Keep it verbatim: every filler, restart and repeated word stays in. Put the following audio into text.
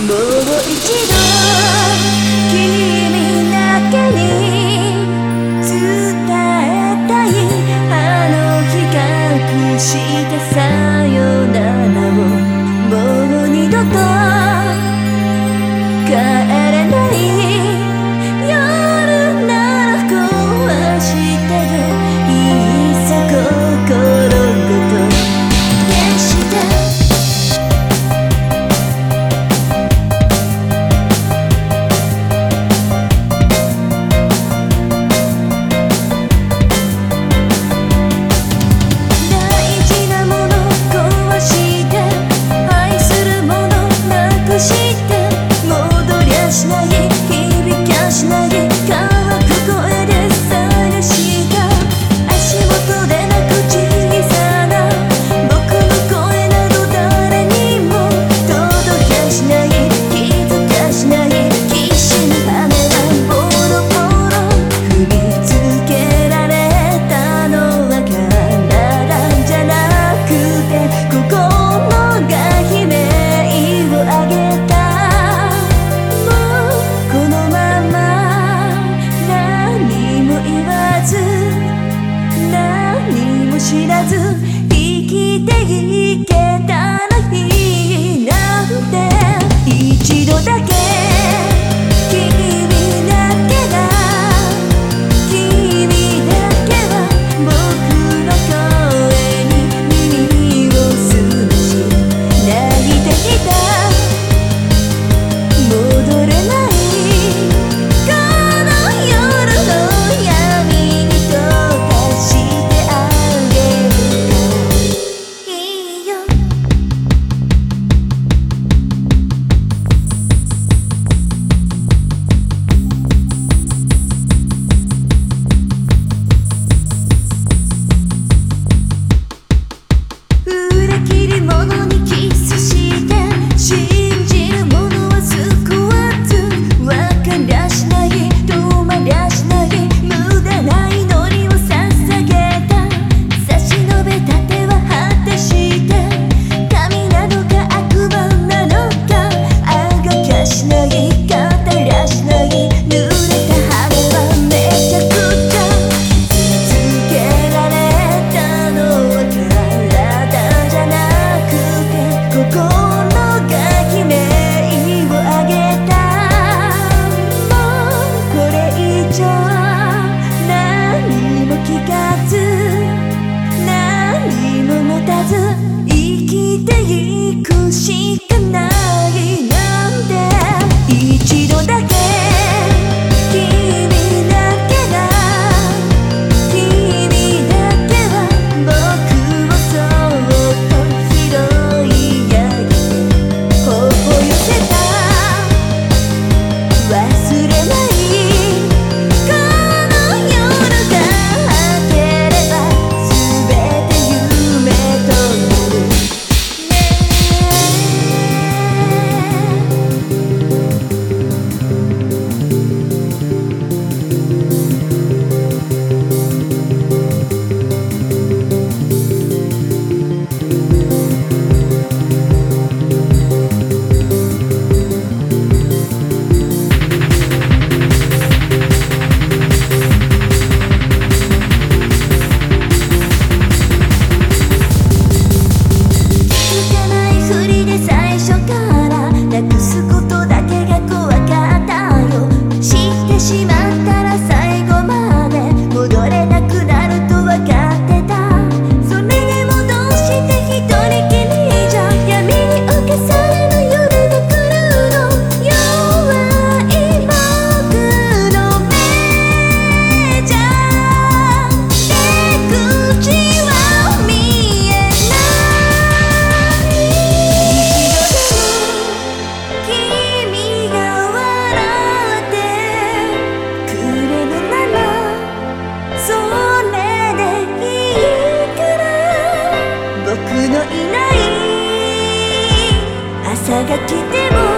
一度君だけに伝えたいあの日隠したさよならをもう二度と帰れない夜なら壊してよいっそ心ごと消して知らず生きていけたらいいなんて一度だけ君だけが君だけは僕の声に耳を澄まし泣いていた戻れないこの夜の闇に溶かしてあ生きていくしかないなんて一度だけ君だけが君だけは僕をそっと拾い上げて頬寄せた忘れないこの夜が明ければ全て夢と朝が来ても